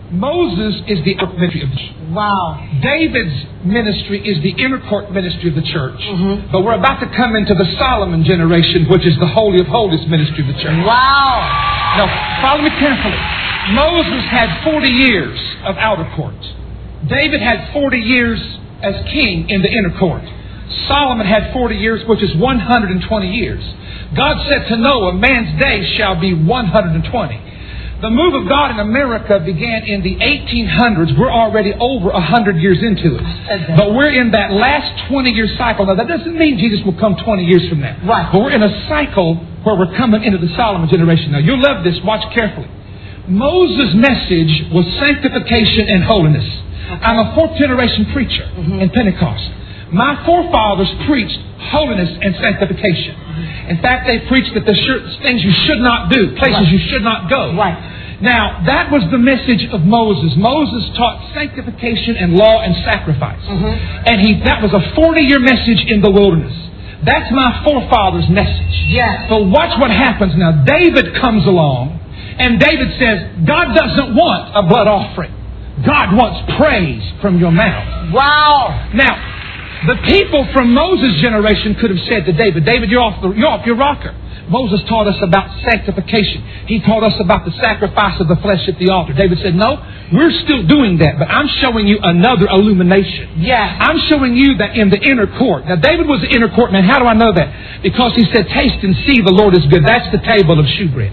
Moses is the outer ministry of the church. Wow. David's ministry is the inner court ministry of the church. Mm-hmm. But we're about to come into the Solomon generation, which is the Holy of Holies ministry of the church. Wow. Now, follow me carefully. Moses had 40 years of outer court. David had 40 years as king in the inner court. Solomon had 40 years, which is 120 years. God said to Noah, man's days shall be 120. The move of God in America began in the 1800s. We're already over 100 years into it. But we're in that last 20-year cycle. Now, that doesn't mean Jesus will come 20 years from now. Right. But we're in a cycle where we're coming into the Solomon generation. Now, you'll love this. Watch carefully. Moses' message was sanctification and holiness. I'm a fourth-generation preacher in Pentecost. My forefathers preached holiness and sanctification. In fact, they preached that there's things you should not do, places you should not go. Right. Now, that was the message of Moses. Moses taught sanctification and law and sacrifice. And that was a 40-year message in the wilderness. That's my forefathers' message. Yes. But watch what happens now. David comes along, and David says, God doesn't want a blood offering. God wants praise from your mouth. Wow. Now, the people from Moses' generation could have said to David, David, you're off your rocker. Moses taught us about sanctification. He taught us about the sacrifice of the flesh at the altar. David said, no, we're still doing that, but I'm showing you another illumination. Yes. I'm showing you that in the inner court. Now, David was the inner court man. How do I know that? Because he said, taste and see the Lord is good. That's the table of shewbread.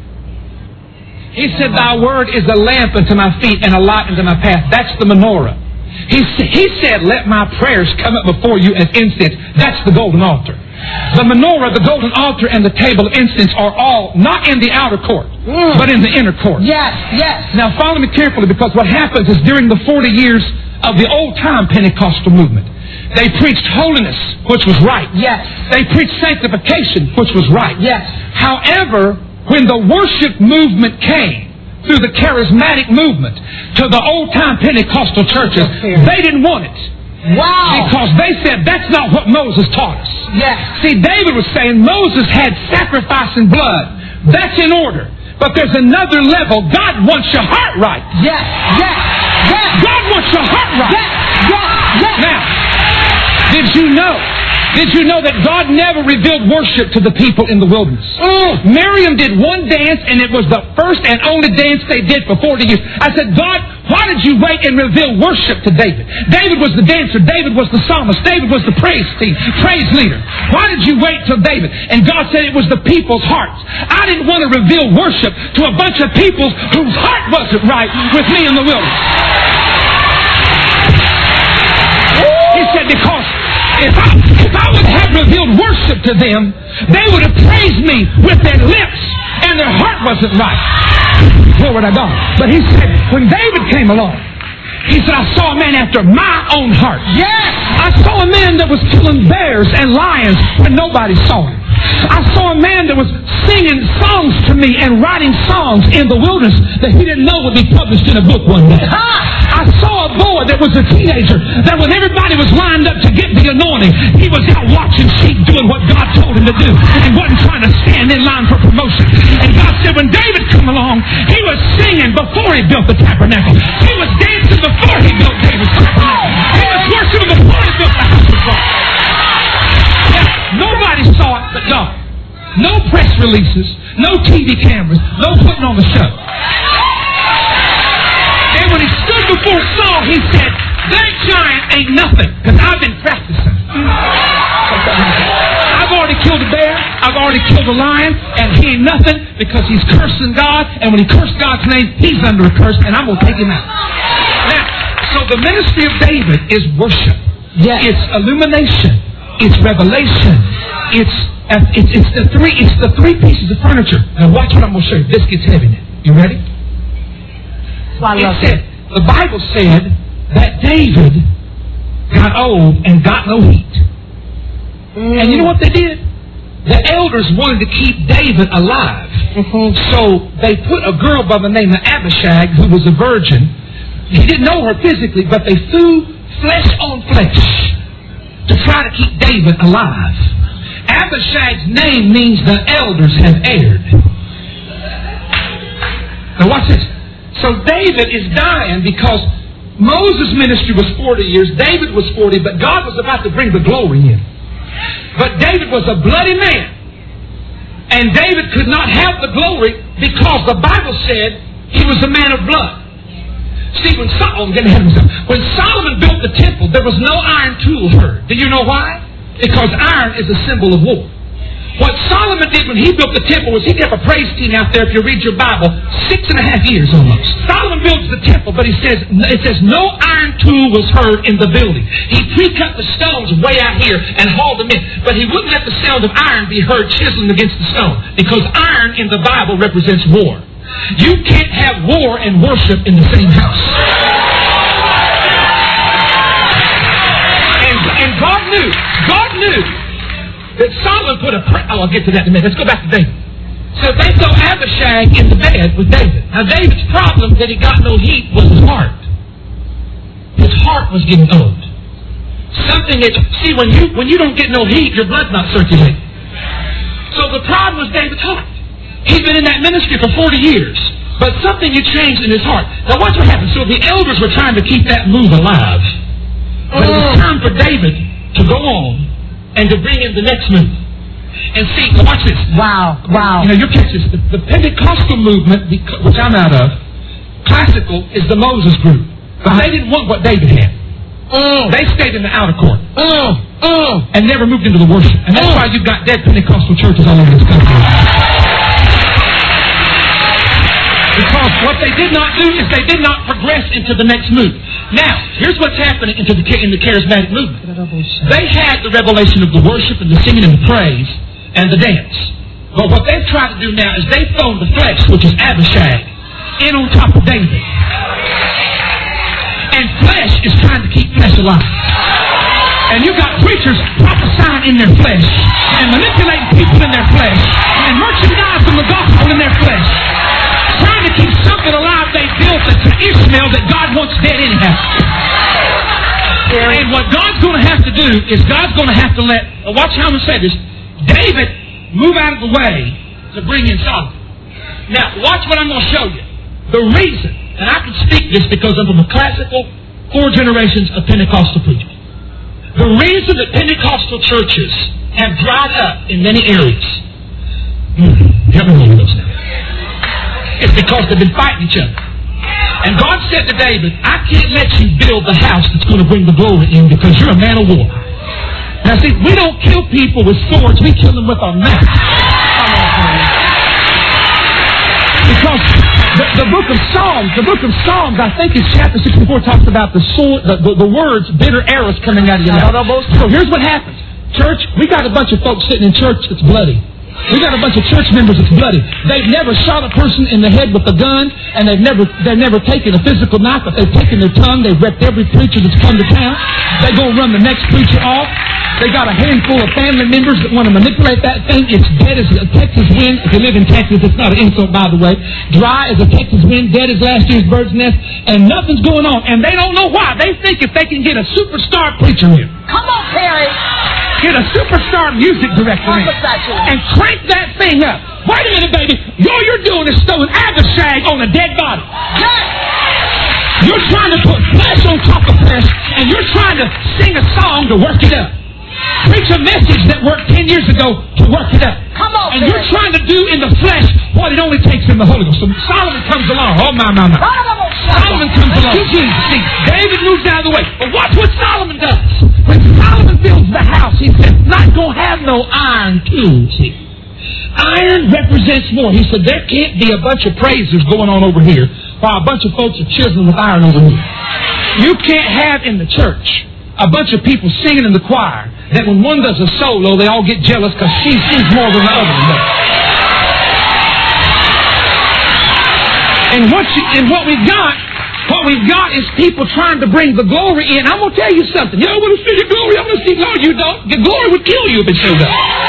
He said, thy word is a lamp unto my feet and a light unto my path. That's the menorah. He said, let my prayers come up before you as incense. That's the golden altar. The menorah, the golden altar, and the table of incense are all not in the outer court, but in the inner court. Yes, yes. Now follow me carefully, because what happens is during the 40 years of the old-time Pentecostal movement, they preached holiness, which was right. Yes. They preached sanctification, which was right. Yes. However, when the worship movement came, through the charismatic movement to the old-time Pentecostal churches, they didn't want it. Wow. Because they said, that's not what Moses taught us. Yes. See, David was saying Moses had sacrifice and blood. That's in order. But there's another level. God wants your heart right. Yes, yes, yes. God wants your heart right. Yes, yes, yes. Now, did you know that God never revealed worship to the people in the wilderness? Miriam did one dance, and it was the first and only dance they did for 40 years. I said, God, why did you wait and reveal worship to David? David was the dancer. David was the psalmist. David was the praise leader. Why did you wait till David? And God said it was the people's hearts. I didn't want to reveal worship to a bunch of people whose heart wasn't right with me in the wilderness. He said, because if I would have revealed worship to them, they would have praised me with their lips, and their heart wasn't right. Glory to God. But he said, when David came along, he said, I saw a man after my own heart. Yes! I saw a man that was killing bears and lions when nobody saw him. I saw a man that was singing songs to me and writing songs in the wilderness that he didn't know would be published in a book one day. I saw a boy that was a teenager that when everybody was lined up to get the anointing, he was out watching sheep doing what God told him to do and wasn't trying to stand in line for promotion. And God said when David came along, he was singing before he built the tabernacle. He was dancing before he built David's tabernacle. He was worshiping before he built the house of God. Nobody saw it but God. No press releases, no TV cameras, no putting on the show. And when he stood before Saul, he said, that giant ain't nothing, because I've been practicing. I've already killed a bear, I've already killed a lion, and he ain't nothing because he's cursing God, and when he cursed God's name, he's under a curse, and I'm going to take him out. Now, so the ministry of David is worship. Yes. It's illumination. It's revelation. It's the three pieces of furniture. Now watch what I'm going to show you. This gets heavy now. You ready? The Bible said that David got old and got no heat. And you know what they did? The elders wanted to keep David alive. So they put a girl by the name of Abishag, who was a virgin. He didn't know her physically, but they threw flesh on flesh to try to keep David alive. Abishag's name means the elders have erred. Now watch this. So David is dying because Moses' ministry was 40 years, David was 40, but God was about to bring the glory in. But David was a bloody man. And David could not have the glory because the Bible said he was a man of blood. See, when Solomon built the temple, there was no iron tool heard. Do you know why? Because iron is a symbol of war. What Solomon did when he built the temple was he kept a praise team out there, if you read your Bible, 6.5 years almost. Solomon builds the temple, but it says no iron tool was heard in the building. He pre-cut the stones way out here and hauled them in. But he wouldn't let the sound of iron be heard chiseling against the stone, because iron in the Bible represents war. You can't have war and worship in the same house. And God knew that Solomon put I'll get to that in a minute. Let's go back to David. So they throw Abishag in the bed with David. Now David's problem that he got no heat was his heart. His heart was getting old. When you don't get no heat, your blood's not circulating. So the problem was David's heart. He'd been in that ministry for 40 years. But something had changed in his heart. Now watch what happened. So the elders were trying to keep that move alive. But it was time for David to go on and to bring in the next move. And see, watch this. Wow. You catch this. The Pentecostal movement, which I'm out of, classical, is the Moses group. But they didn't want what David had. They stayed in the outer court. And never moved into the worship. And that's why you've got dead Pentecostal churches all over this country. Because what they did not do is they did not progress into the next move. Now, here's what's happening in the charismatic movement. They had the revelation of the worship and the singing and the praise and the dance. But what they've tried to do now is they've thrown the flesh, which is Abishag, in on top of David. And flesh is trying to keep flesh alive. And you got preachers prophesying in their flesh and manipulating people in their flesh and merchandising the gospel in their flesh. Trying to keep something alive they built to Ishmael that God wants dead anyhow. And what God's going to have to do is God's going to have to watch how I'm going to say this, David move out of the way to bring in Solomon. Now, watch what I'm going to show you. The reason, and I can speak this because I'm from a classical 4 generations of Pentecostal preachers. The reason that Pentecostal churches have dried up in many areas, help me with those now. It's because they've been fighting each other. And God said to David, I can't let you build the house that's going to bring the glory in because you're a man of war. Now see, we don't kill people with swords, we kill them with our mouth. Because the book of Psalms, I think it's chapter 64, talks about the sword, the words, bitter arrows coming out of your mouth. So here's what happens. Church, we got a bunch of folks sitting in church that's bloody. We got a bunch of church members that's bloody. They've never shot a person in the head with a gun, and they've never taken a physical knife, but they've taken their tongue. They've wrecked every preacher that's come to town. They go run the next preacher off. They got a handful of family members that want to manipulate that thing. It's dead as a Texas wind. If you live in Texas, it's not an insult, by the way. Dry as a Texas wind, dead as last year's bird's nest, and nothing's going on. And they don't know why. They think if they can get a superstar preacher in. Come on, Perry. Get a superstar music director in and crank that thing up. Wait a minute, baby. All you're doing is throwing Abishag on a dead body. Yes. You're trying to put flesh on top of flesh, and you're trying to sing a song to work it up. Preach a message that worked 10 years ago to work it up. Come on, and you're trying to do in the flesh what it only takes in the Holy Ghost. So Solomon comes along. Oh, my. Solomon comes along. See, David moves out of the way. But watch what Solomon does. When Solomon builds the house, he said, not going to have no iron tools. See, iron represents more. He said, there can't be a bunch of praisers going on over here while a bunch of folks are chiseling with iron over here. You can't have in the church a bunch of people singing in the choir that when one does a solo, they all get jealous because she sings more than the other one does. And what we've got is people trying to bring the glory in. I'm going to tell you something. You don't want to see the glory. I'm going to see, no, you don't. The glory would kill you if it showed up.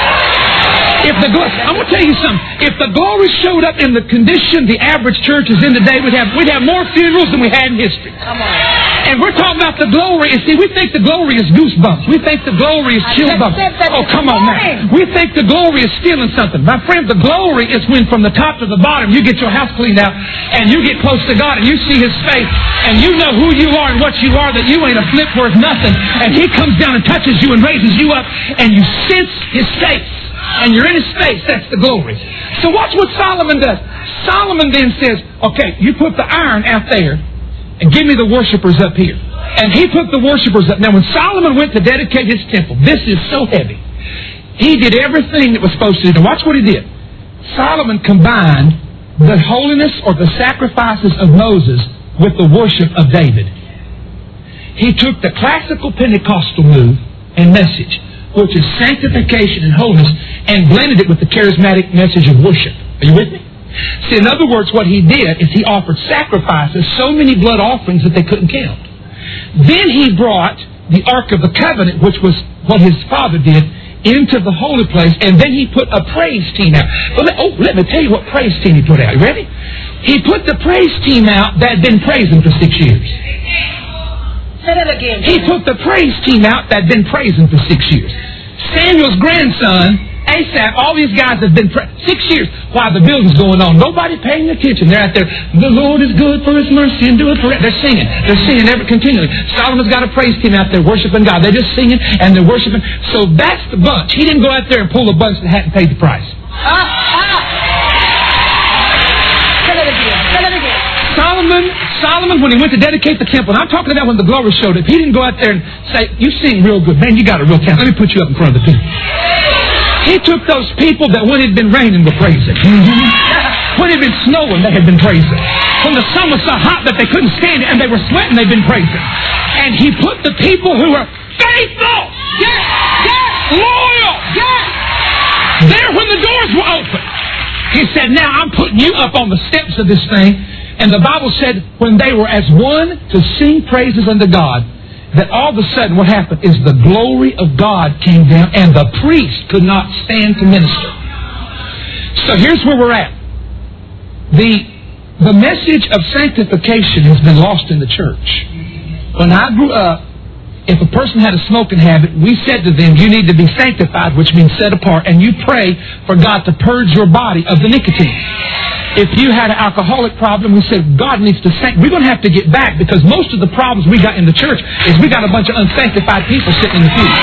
I'm going to tell you something. If the glory showed up in the condition the average church is in today, we'd have more funerals than we had in history. Come on. And we're talking about the glory. And see, we think the glory is goosebumps. We think the glory is chill bumps. Oh, come on now. We think the glory is stealing something. My friend, the glory is when from the top to the bottom you get your house cleaned out and you get close to God and you see His face and you know who you are and what you are, that you ain't a flip worth nothing. And He comes down and touches you and raises you up and you sense His face. And you're in His face. That's the glory. So watch what Solomon does. Solomon then says, okay, you put the iron out there and give me the worshipers up here. And he put the worshipers up. Now when Solomon went to dedicate his temple, this is so heavy. He did everything that was supposed to do. Now watch what he did. Solomon combined the holiness or the sacrifices of Moses with the worship of David. He took the classical Pentecostal move and message, which is sanctification and holiness, and blended it with the charismatic message of worship. Are you with me? See, in other words, what he did is he offered sacrifices, so many blood offerings that they couldn't count. Then he brought the Ark of the Covenant, which was what his father did, into the holy place, and then he put a praise team out. Let me tell you what praise team he put out. You ready? He put the praise team out that had been praising for 6 years. Say that again. He put the praise team out that had been praising for 6 years. Samuel's grandson, Asaph, all these guys have been 6 years while the building's going on. Nobody paying attention. They're out there. The Lord is good for His mercy and do it forever. They're singing. They're singing continually. Solomon's got a praise team out there worshiping God. They're just singing and they're worshiping. So that's the bunch. He didn't go out there and pull a bunch that hadn't paid the price. Say that again. Say that again. Solomon, when he went to dedicate the temple, and I'm talking about when the glory showed up, he didn't go out there and say, you sing real good. Man, you got a real talent. Let me put you up in front of the people. He took those people that when it had been raining were praising. When it had been snowing, they had been praising. When the sun was so hot that they couldn't stand it and they were sweating, they'd been praising. And he put the people who were faithful, loyal, there when the doors were open. He said, now I'm putting you up on the steps of this thing. And the Bible said, when they were as one to sing praises unto God, that all of a sudden what happened is the glory of God came down and the priest could not stand to minister. So here's where we're at. The message of sanctification has been lost in the church. When I grew up, if a person had a smoking habit, we said to them, you need to be sanctified, which means set apart, and you pray for God to purge your body of the nicotine. If you had an alcoholic problem, we said, God needs to we're going to have to get back, because most of the problems we got in the church is we got a bunch of unsanctified people sitting in the pew.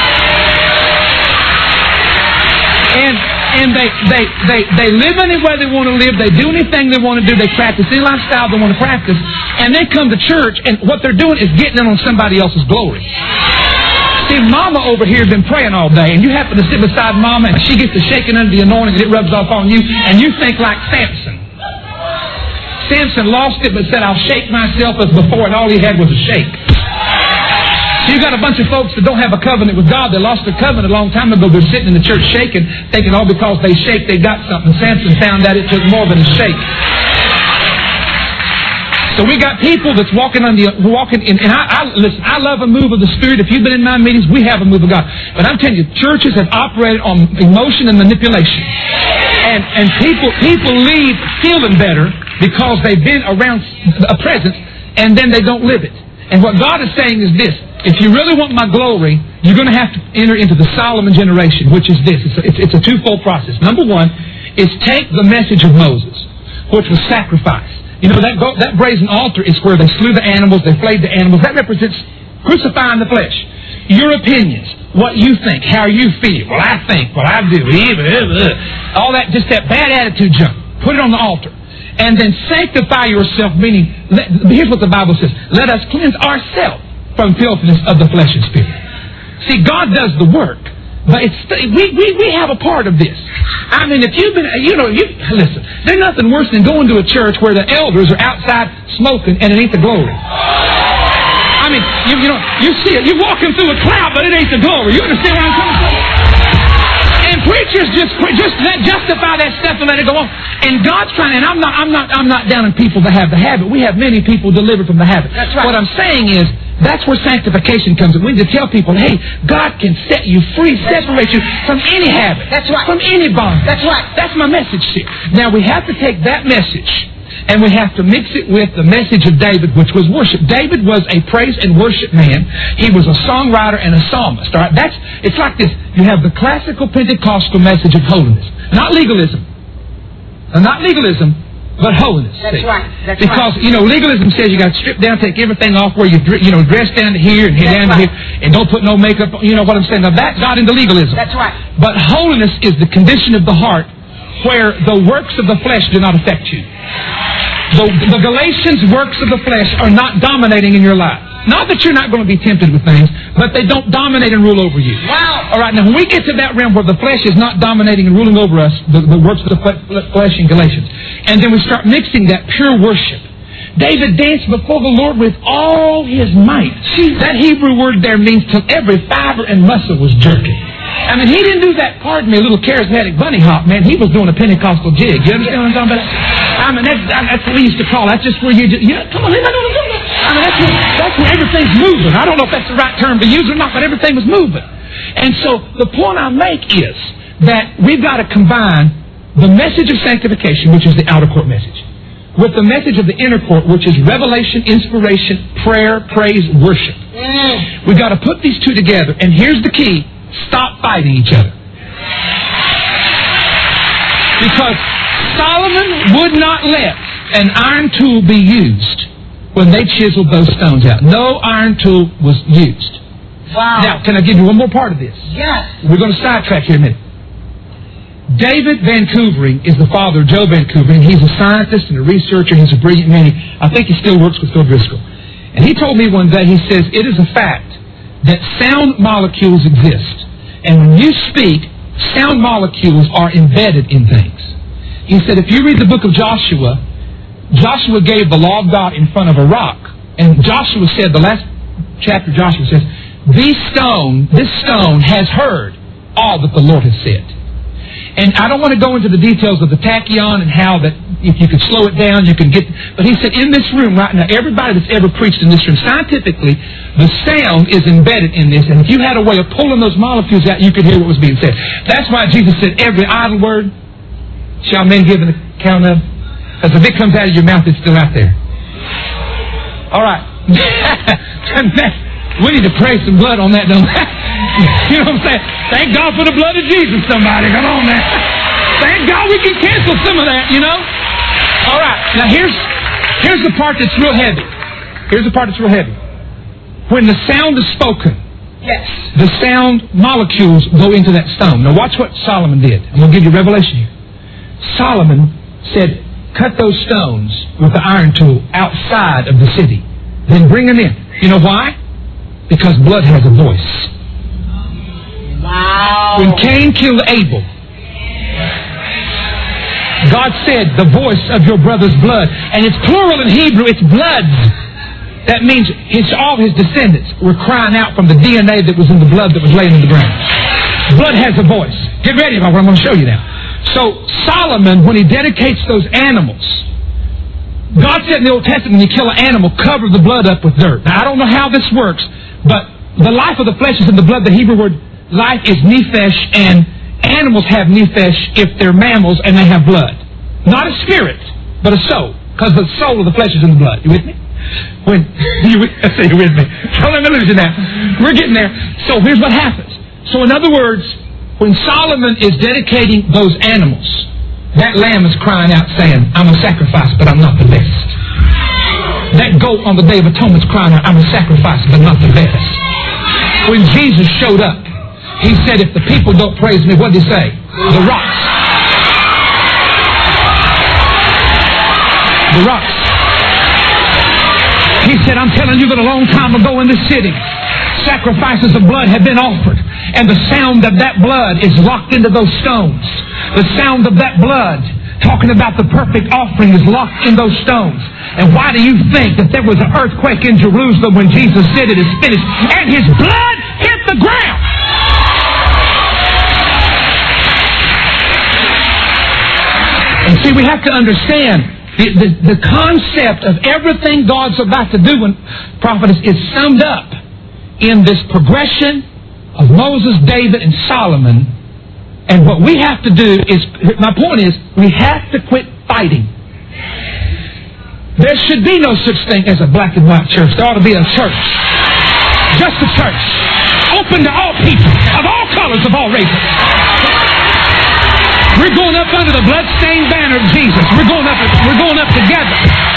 And they live any way they want to live. They do anything they want to do. They practice any lifestyle they want to practice. And they come to church, and what they're doing is getting in on somebody else's glory. See, Mama over here has been praying all day, and you happen to sit beside Mama, and she gets to shaking under the anointing, and it rubs off on you, and you think like Samson. Samson lost it, but said, I'll shake myself as before, and all he had was a shake. So you got a bunch of folks that don't have a covenant with God. They lost their covenant a long time ago. They're sitting in the church shaking, thinking all because they shake, they got something. Samson found out it took more than a shake. So we got people that's walking in, listen, I love a move of the Spirit. If you've been in my meetings, we have a move of God. But I'm telling you, churches have operated on emotion and manipulation. And people leave feeling better because they've been around a presence and then they don't live it. And what God is saying is this: if you really want my glory, you're going to have to enter into the Solomon generation, which is this. It's a twofold process. Number one is take the message of Moses, which was sacrifice. You know, that brazen altar is where they slew the animals, they flayed the animals. That represents crucifying the flesh. Your opinions, what you think, how you feel. Well, I think, well, I do. All that, just that bad attitude junk. Put it on the altar. And then sanctify yourself, meaning, here's what the Bible says: let us cleanse ourselves from filthiness of the flesh and spirit. See, God does the work, but we have a part of this. I mean, if you've been, listen, there's nothing worse than going to a church where the elders are outside smoking and it ain't the glory. I mean, you see it. You're walking through a cloud, but it ain't the glory. You understand what I'm coming from? And preachers just justify that stuff and let it go on. And God's trying. And I'm not down on people that have the habit. We have many people delivered from the habit. That's right. What I'm saying is, that's where sanctification comes in. We need to tell people, hey, God can set you free, separate you from any habit. That's right. From any bond. That's right. That's my message here. Now we have to take that message And we have to mix it with the message of David, which was worship. David was a praise and worship man. He was a songwriter and a psalmist. All right? It's like this. You have the classical Pentecostal message of holiness. Not legalism. Not legalism, but holiness. That's right. That's because, legalism says you got to strip down, take everything off where you dress down to here and head down to here, and don't put no makeup on. You know what I'm saying? Now, that got into legalism. That's right. But holiness is the condition of the heart where the works of the flesh do not affect you. The Galatians' works of the flesh are not dominating in your life. Not that you're not going to be tempted with things, but they don't dominate and rule over you. Wow. All right, now when we get to that realm where the flesh is not dominating and ruling over us, the works of the flesh in Galatians, and then we start mixing that pure worship. David danced before the Lord with all his might. See, that Hebrew word there means till every fiber and muscle was jerking. I mean, he didn't do that, pardon me, a little charismatic bunny hop, man. He was doing a Pentecostal jig. You understand what I'm talking about? I mean, that's what we used to call. That's just where come on, I mean, that's where everything's moving. I don't know if that's the right term to use or not, but everything was moving. And so the point I make is that we've got to combine the message of sanctification, which is the outer court message, with the message of the inner court, which is revelation, inspiration, prayer, praise, worship. We've got to put these two together. And here's the key. Stop fighting each other. Because Solomon would not let an iron tool be used when they chiseled those stones out. No iron tool was used. Wow. Now, can I give you one more part of this? Yes. We're going to sidetrack here in a minute. David Vancouvering is the father of Joe Vancouvering. He's a scientist and a researcher. He's a brilliant man. I think he still works with Phil Driscoll. And he told me one day, he says, it is a fact that sound molecules exist. And when you speak, sound molecules are embedded in things. He said, if you read the book of Joshua, Joshua gave the law of God in front of a rock. And Joshua said, the last chapter of Joshua says, this stone has heard all that the Lord has said. And I don't want to go into the details of the tachyon and how that if you could slow it down, you can get... But he said, in this room right now, everybody that's ever preached in this room, scientifically, the sound is embedded in this. And if you had a way of pulling those molecules out, you could hear what was being said. That's why Jesus said, every idle word shall men give an account of. Because if it comes out of your mouth, it's still out there. All right. We need to pray some blood on that, don't we? You know what I'm saying? Thank God for the blood of Jesus, somebody. Come on, man. Thank God we can cancel some of that, you know? All right. Now, here's the part that's real heavy. Here's the part that's real heavy. When the sound is spoken, yes, the sound molecules go into that stone. Now, watch what Solomon did. I'm going to give you a revelation here. Solomon said, cut those stones with the iron tool outside of the city. Then bring them in. You know why? Because blood has a voice. Wow. When Cain killed Abel, God said, the voice of your brother's blood. And it's plural in Hebrew, it's bloods. That means all his descendants were crying out from the DNA that was in the blood that was laying in the ground. Blood has a voice. Get ready about what I'm going to show you now. So Solomon, when he dedicates those animals, God said in the Old Testament, when you kill an animal, cover the blood up with dirt. Now, I don't know how this works, but the life of the flesh is in the blood. The Hebrew word life is nephesh, and animals have nephesh if they're mammals and they have blood. Not a spirit, but a soul, because the soul of the flesh is in the blood. You with me? I say you're with me. Don't let me lose you now. We're getting there. So here's what happens. So in other words, when Solomon is dedicating those animals, that lamb is crying out saying, I'm a sacrifice, but I'm not the best. That goat on the Day of Atonement is crying out, I'm a sacrifice, but not the best. When Jesus showed up, he said, if the people don't praise me, what did he say? The rocks. The rocks. He said, I'm telling you that a long time ago in this city, sacrifices of blood have been offered. And the sound of that blood is locked into those stones. The sound of that blood, talking about the perfect offering, is locked in those stones. And why do you think that there was an earthquake in Jerusalem when Jesus said it is finished? And his blood hit the ground. And see, we have to understand the concept of everything God's about to do when prophetess is summed up in this progression of Moses, David, and Solomon. And what we have to do is, my point is, we have to quit fighting. There should be no such thing as a black and white church. There ought to be a church. Just a church. Open to all people, of all colors, of all races. We're going up under the bloodstained banner of Jesus. We're going up together.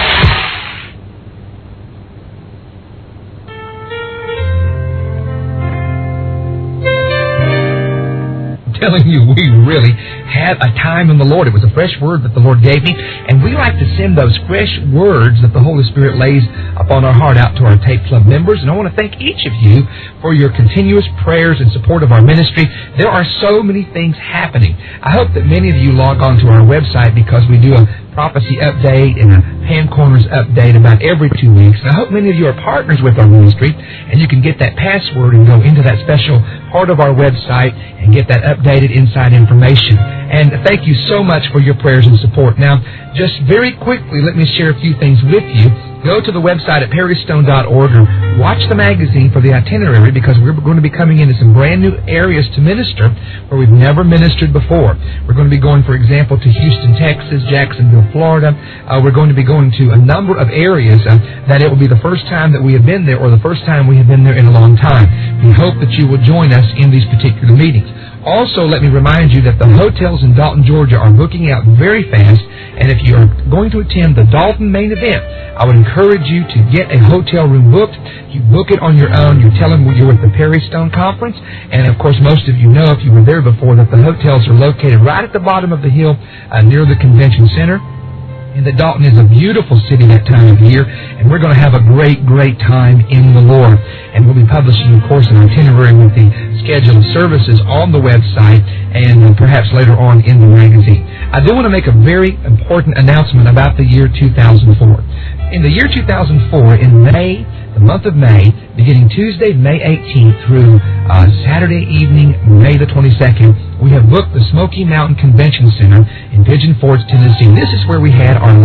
Telling you, we really had a time in the Lord. It was a fresh word that the Lord gave me, and we like to send those fresh words that the Holy Spirit lays upon our heart out to our Tape Club members. And I want to thank each of you for your continuous prayers and support of our ministry. There are so many things happening. I hope that many of you log on to our website, because we do a prophecy update and a Ham Corners update about every 2 weeks. And I hope many of you are partners with our ministry, and you can get that password and go into that special part of our website and get that updated inside information. And thank you so much for your prayers and support. Now, just very quickly, let me share a few things with you. Go to the website at perrystone.org or watch the magazine for the itinerary, because we're going to be coming into some brand new areas to minister where we've never ministered before. We're going to be going, for example, to Houston, Texas, Jacksonville, Florida. We're going to be going to a number of areas that it will be the first time that we have been there, or the first time we have been there in a long time. We hope that you will join us in these particular meetings. Also, let me remind you that the hotels in Dalton, Georgia are booking out very fast, and if you are going to attend the Dalton main event, I would encourage you to get a hotel room booked. You book it on your own. You tell them you're with the Perry Stone Conference, and of course most of you know, if you were there before, that the hotels are located right at the bottom of the hill near the convention center. And that Dalton is a beautiful city that time of year, and we're going to have a great, great time in the Lord. And we'll be publishing, of course, an itinerary with the schedule of services on the website, and perhaps later on in the magazine. I do want to make a very important announcement about the year 2004. In the year 2004, in May, the month of May, beginning Tuesday, May 18th through Saturday evening, May the 22nd, we have booked the Smoky Mountain Convention Center in Pigeon Forge, Tennessee. This is where we had our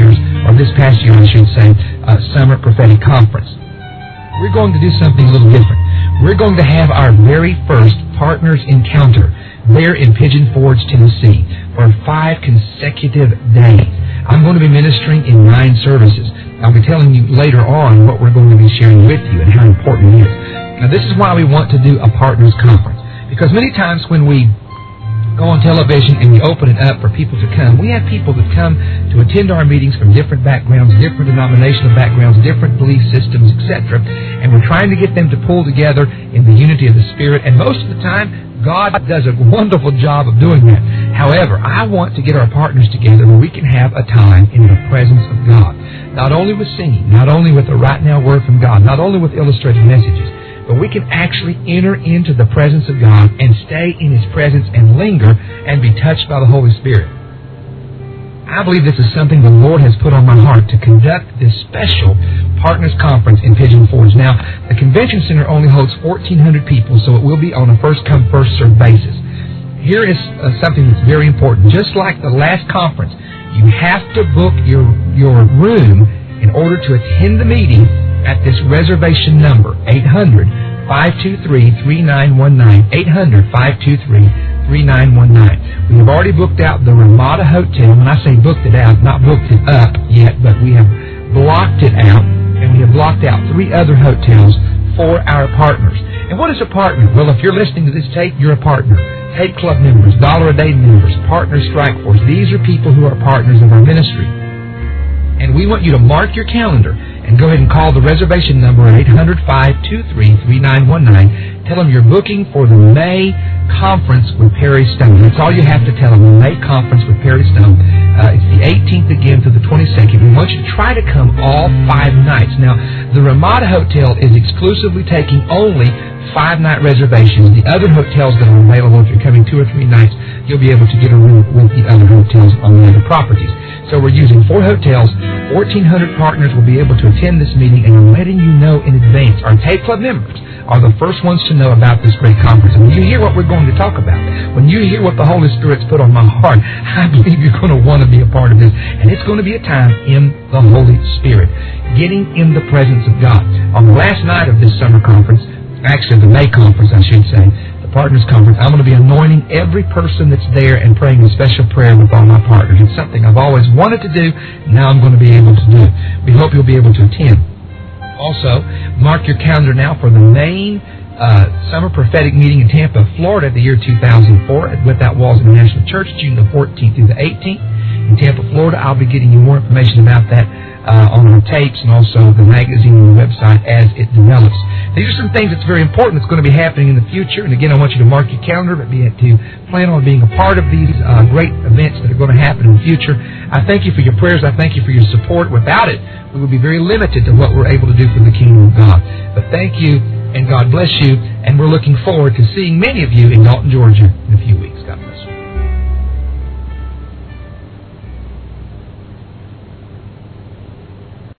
this past year, I should say, Summer Prophetic Conference. We're going to do something a little different. We're going to have our very first Partners Encounter there in Pigeon Forge, Tennessee, for 5 consecutive days. I'm going to be ministering in 9 services. I'll be telling you later on what we're going to be sharing with you and how important it is. Now, this is why we want to do a Partners Conference, because many times when we go on television and we open it up for people to come, we have people that come to attend our meetings from different backgrounds, different denominational backgrounds, different belief systems, etc. And we're trying to get them to pull together in the unity of the Spirit, and most of the time, God does a wonderful job of doing that. However, I want to get our partners together where we can have a time in the presence of God. Not only with singing, not only with the right now word from God, not only with illustrated messages, but we can actually enter into the presence of God and stay in His presence and linger and be touched by the Holy Spirit. I believe this is something the Lord has put on my heart to conduct this special Partners Conference in Pigeon Forge. Now, the Convention Center only holds 1,400 people, so it will be on a first-come, first-served basis. Here is something that's very important. Just like the last conference, you have to book your room in order to attend the meeting at this reservation number, 800-523-3919, 800-523-3919. We have already booked out the Ramada Hotel. When I say booked it out, not booked it up yet, but we have blocked it out, and we have blocked out 3 other hotels for our partners. And what is a partner? Well, if you're listening to this tape, you're a partner. Tape Club members, Dollar a Day members, Partners Strike Force, these are people who are partners of our ministry. And we want you to mark your calendar and go ahead and call the reservation number at 800-523-3919. Tell them you're booking for the May conference with Perry Stone. That's all you have to tell them, the May conference with Perry Stone. It's the 18th again through the 22nd. We want you to try to come all 5 nights. Now, the Ramada Hotel is exclusively taking only 5-night reservations. The other hotels that are available, if you're coming 2 or 3 nights, you'll be able to get a room with the other hotels on the other properties. So we're using 4 hotels. 1,400 partners will be able to attend this meeting, and I'm letting you know in advance. Our Tape Club members are the first ones to know about this great conference. And when you hear what we're going to talk about, when you hear what the Holy Spirit's put on my heart, I believe you're going to want to be a part of this. And it's going to be a time in the Holy Spirit, getting in the presence of God. On the last night of this summer conference, actually the May conference, I should say, the the Partners Conference, I'm going to be anointing every person that's there and praying a special prayer with all my partners. It's something I've always wanted to do. Now I'm going to be able to do it. We hope you'll be able to attend. Also, mark your calendar now for the main Summer Prophetic Meeting in Tampa, Florida, the year 2004 at Without Walls International Church, June the 14th through the 18th. In Tampa, Florida, I'll be getting you more information about that on the tapes and also the magazine and the website as it develops. These are some things that's very important that's going to be happening in the future. And again, I want you to mark your calendar, but to plan on being a part of these great events that are going to happen in the future. I thank you for your prayers. I thank you for your support. Without it, we would be very limited to what we're able to do for the kingdom of God. But thank you, and God bless you. And we're looking forward to seeing many of you in Dalton, Georgia in a few weeks. God bless you.